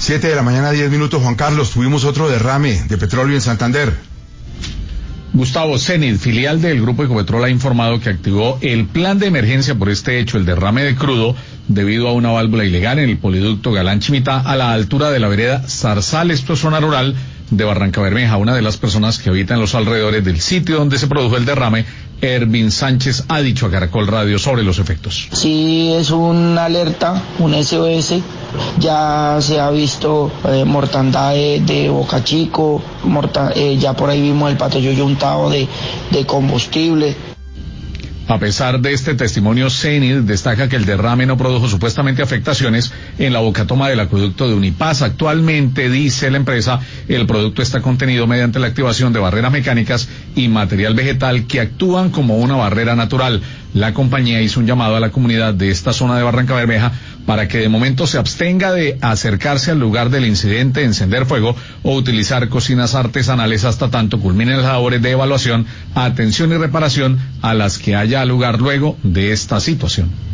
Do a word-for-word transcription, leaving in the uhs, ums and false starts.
Siete de la mañana, diez minutos. Juan Carlos, tuvimos otro derrame de petróleo en Santander. Gustavo, Cenit, filial del Grupo Ecopetrol, ha informado que activó el plan de emergencia por este hecho, el derrame de crudo, debido a una válvula ilegal en el poliducto Galán-Chimitá, a la altura de la vereda Zarzal, esto es zona rural de Barrancabermeja. Una de las personas que habita en los alrededores del sitio donde se produjo el derrame, Ervin Sánchez, ha dicho a Caracol Radio sobre los efectos. Sí, es una alerta, un S O S. Ya se ha visto eh, mortandad de, de Boca Chico, morta, eh, ya por ahí vimos el patoyoyo untado de, de combustible. A pesar de este testimonio, Cenit destaca que el derrame no produjo supuestamente afectaciones en la bocatoma del acueducto de Unipaz. Actualmente, dice la empresa, el producto está contenido mediante la activación de barreras mecánicas y material vegetal que actúan como una barrera natural. La compañía hizo un llamado a la comunidad de esta zona de Barrancabermeja para que de momento se abstenga de acercarse al lugar del incidente, encender fuego o utilizar cocinas artesanales hasta tanto culminen las labores de evaluación, atención y reparación a las que haya lugar luego de esta situación.